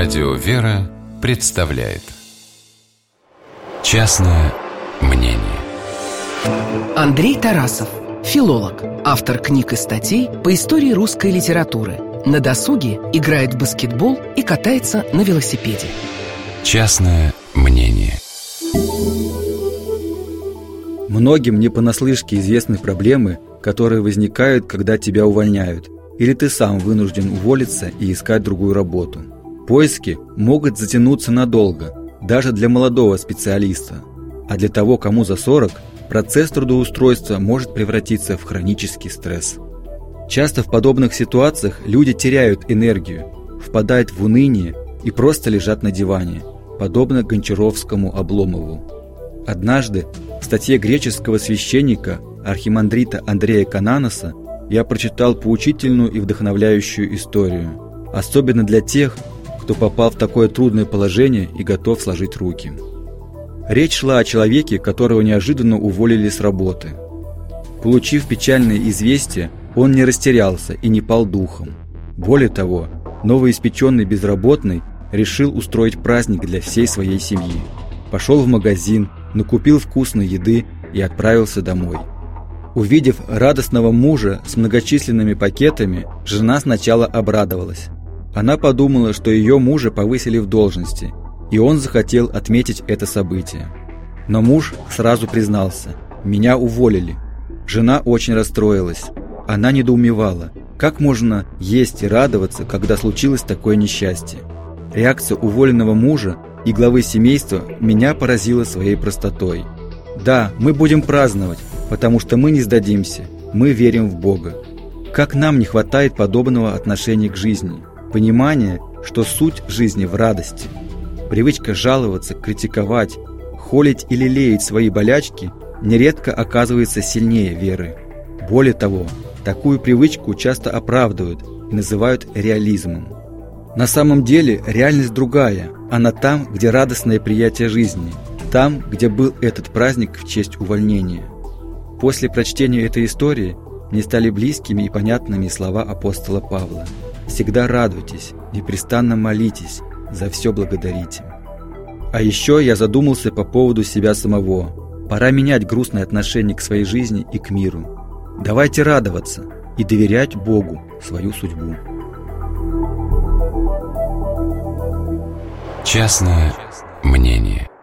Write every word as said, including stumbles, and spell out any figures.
Радио «Вера» представляет «Частное мнение». Андрей Тарасов, филолог, автор книг и статей по истории русской литературы. На досуге играет в баскетбол и катается на велосипеде. «Частное мнение». Многим не понаслышке известны проблемы, которые возникают, когда тебя увольняют, или ты сам вынужден уволиться и искать другую работу. Поиски могут затянуться надолго, даже для молодого специалиста. А для того, кому за сорок, процесс трудоустройства может превратиться в хронический стресс. Часто в подобных ситуациях люди теряют энергию, впадают в уныние и просто лежат на диване, подобно Гончаровскому Обломову. Однажды в статье греческого священника архимандрита Андрея Кананоса я прочитал поучительную и вдохновляющую историю, особенно для тех, кто попал в такое трудное положение и готов сложить руки. Речь шла о человеке, которого неожиданно уволили с работы. Получив печальное известие, он не растерялся и не пал духом. Более того, новоиспеченный безработный решил устроить праздник для всей своей семьи. Пошел в магазин, накупил вкусной еды и отправился домой. Увидев радостного мужа с многочисленными пакетами, жена сначала обрадовалась. Она подумала, что ее мужа повысили в должности, и он захотел отметить это событие. Но муж сразу признался: «Меня уволили». Жена очень расстроилась. Она недоумевала, как можно есть и радоваться, когда случилось такое несчастье. Реакция уволенного мужа и главы семейства меня поразила своей простотой. «Да, мы будем праздновать, потому что мы не сдадимся, мы верим в Бога». Как нам не хватает подобного отношения к жизни, понимания, что суть жизни в радости. Привычка жаловаться, критиковать, холить или лелеять свои болячки нередко оказывается сильнее веры. Более того, такую привычку часто оправдывают и называют реализмом. На самом деле реальность другая, она там, где радостное приятие жизни, там, где был этот праздник в честь увольнения. После прочтения этой истории мне стали близкими и понятными слова апостола Павла: «Всегда радуйтесь, непрестанно молитесь, за все благодарите». А еще я задумался по поводу себя самого. Пора менять грустное отношение к своей жизни и к миру. Давайте радоваться и доверять Богу свою судьбу. Частное мнение.